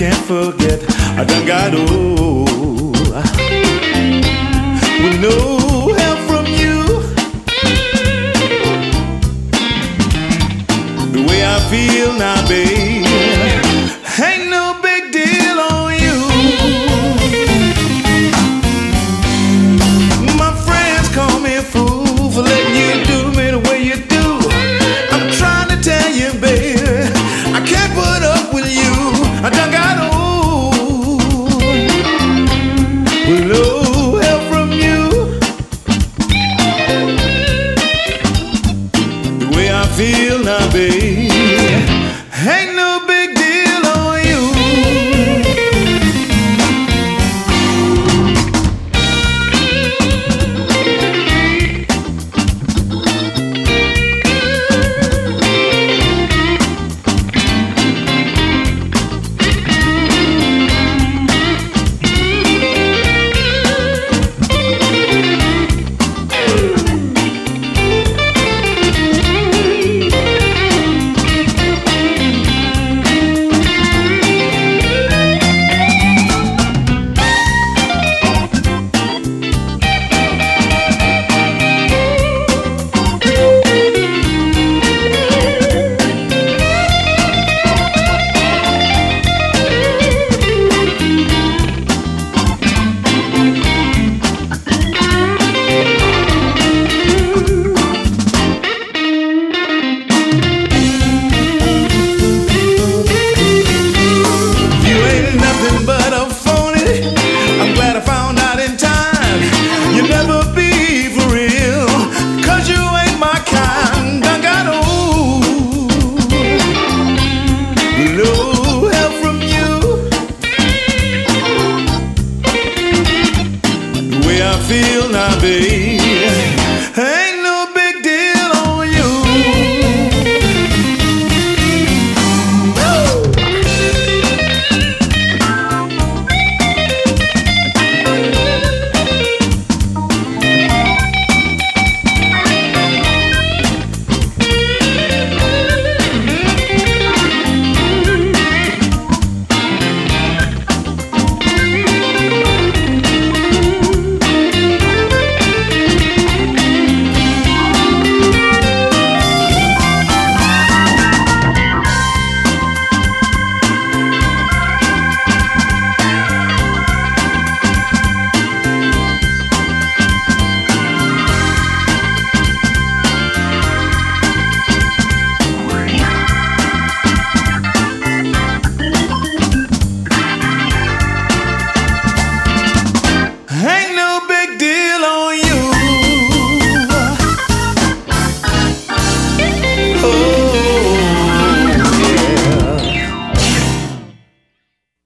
can't forget. I done got old with no help from you. The way I feel now, babe, ain't no big deal on you. My friends call me a fool for letting you do me the way you do. I'm trying to tell you, baby, I can't put up with you. I done got old with no help from you. The way I feel now, babe, ain't no big deal on you. Feel now, babe. Hey.